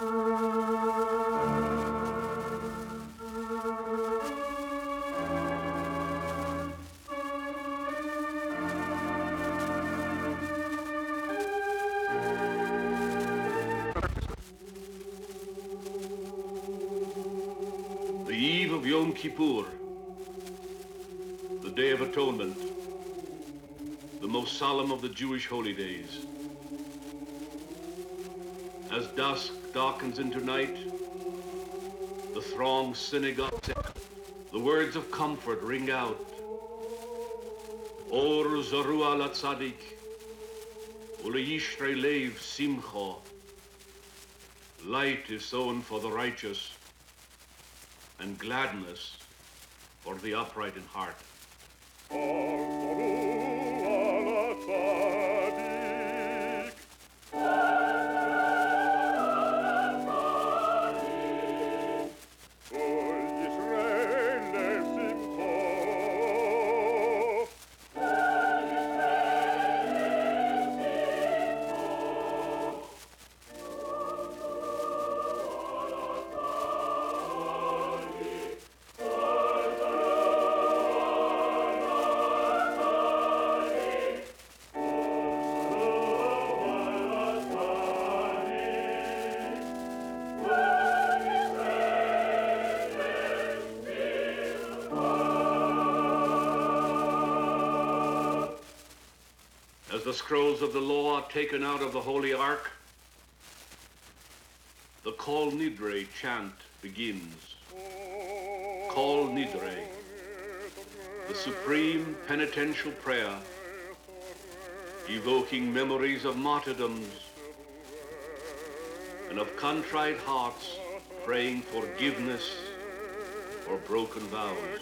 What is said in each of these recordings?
The eve of Yom Kippur, the Day of Atonement, the most solemn of the Jewish holy days. As dusk darkens into night, the thronged synagogues echo. The words of comfort ring out. Or zoru ala tzadik, u'le'yishrei leiv simcha. Light is sown for the righteous, and gladness for the upright in heart. As the scrolls of the law are taken out of the Holy Ark, the Kol Nidre chant begins. Kol Nidre, the supreme penitential prayer, evoking memories of martyrdoms and of contrite hearts praying forgiveness for broken vows.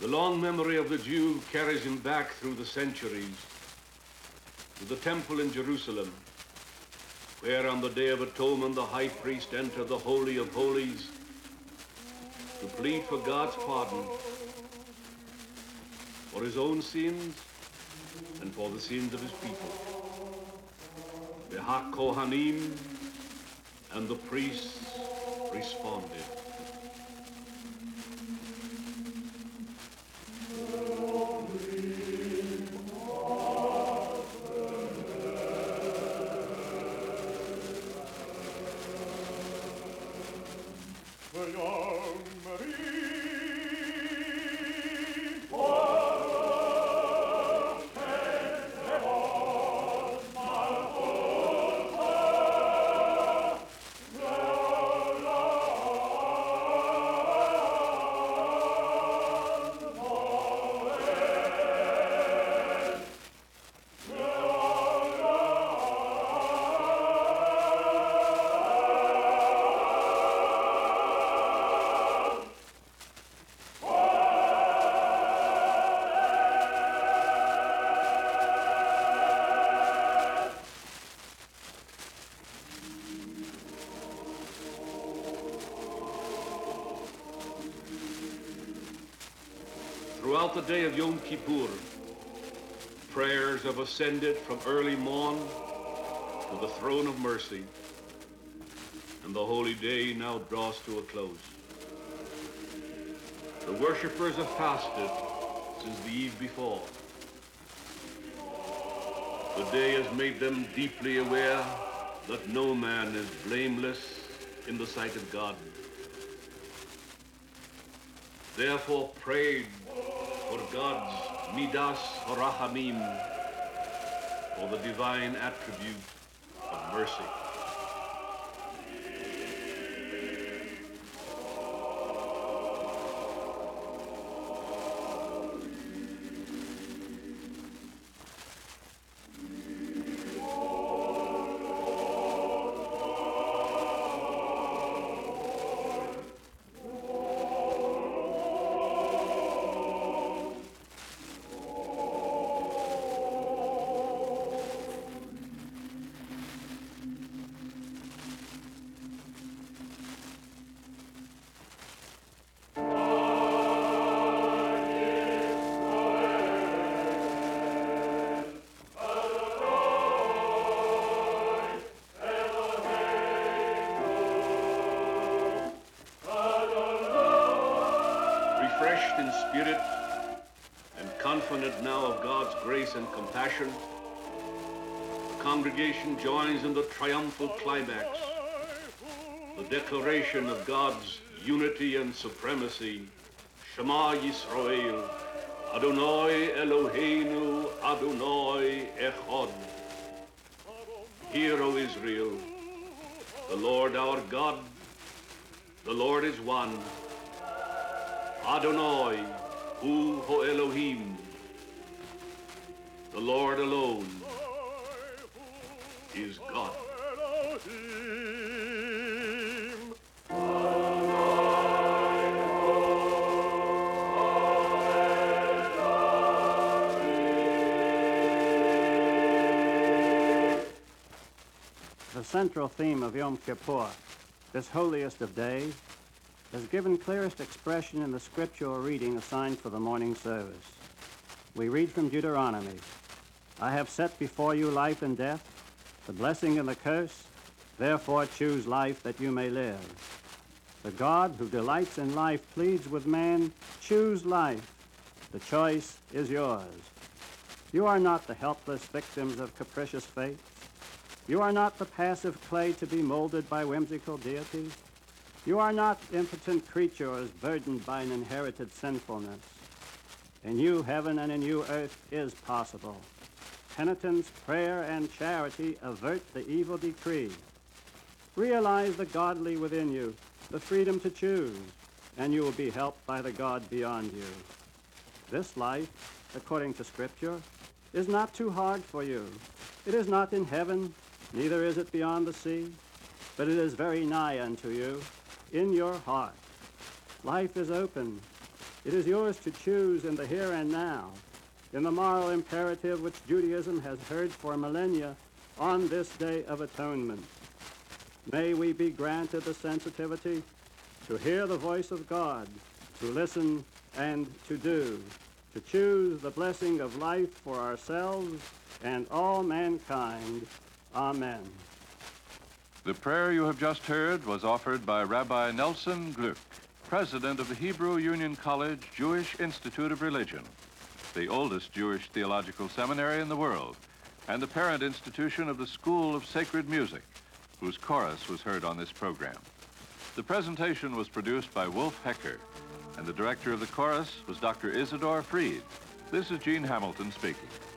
long memory of the Jew carries him back through the centuries to the temple in Jerusalem, where on the Day of Atonement the high priest entered the Holy of Holies to plead for God's pardon for his own sins and for the sins of his people. The HaKohanim and the priests responded. Throughout the day of Yom Kippur, prayers have ascended from early morn to the throne of mercy, and the holy day now draws to a close. The worshippers have fasted since the eve before. The day has made them deeply aware that no man is blameless in the sight of God. Therefore prayed for God's Midas Rahamim, for the divine attribute of mercy. Refreshed in spirit and confident now of God's grace and compassion, the congregation joins in the triumphal climax, the declaration of God's unity and supremacy. Shema Yisrael, Adonai Eloheinu, Adonai Echad. Hear, O Israel, the Lord our God, the Lord is one. Adonai, Hu Ho Elohim, the Lord alone is God. The central theme of Yom Kippur, this holiest of days, is given clearest expression in the scriptural reading assigned for the morning service. We read from Deuteronomy, I have set before you life and death, the blessing and the curse, therefore choose life that you may live. The God who delights in life pleads with man, choose life. The choice is yours. You are not the helpless victims of capricious fate. You are not the passive clay to be molded by whimsical deities. You are not impotent creatures burdened by an inherited sinfulness. In you, heaven, and in you, earth, is possible. Penitence, prayer, and charity avert the evil decree. Realize the godly within you, the freedom to choose, and you will be helped by the God beyond you. This life, according to Scripture, is not too hard for you. It is not in heaven, neither is it beyond the sea, but it is very nigh unto you, in your heart. Life is open. It is yours to choose in the here and now, in the moral imperative which Judaism has heard for millennia on this Day of Atonement. May we be granted the sensitivity to hear the voice of God, to listen and to do, to choose the blessing of life for ourselves and all mankind. Amen. The prayer you have just heard was offered by Rabbi Nelson Gluck, president of the Hebrew Union College Jewish Institute of Religion, the oldest Jewish theological seminary in the world, and the parent institution of the School of Sacred Music, whose chorus was heard on this program. The presentation was produced by Wolf Hecker, and the director of the chorus was Dr. Isidore Fried. This is Gene Hamilton speaking.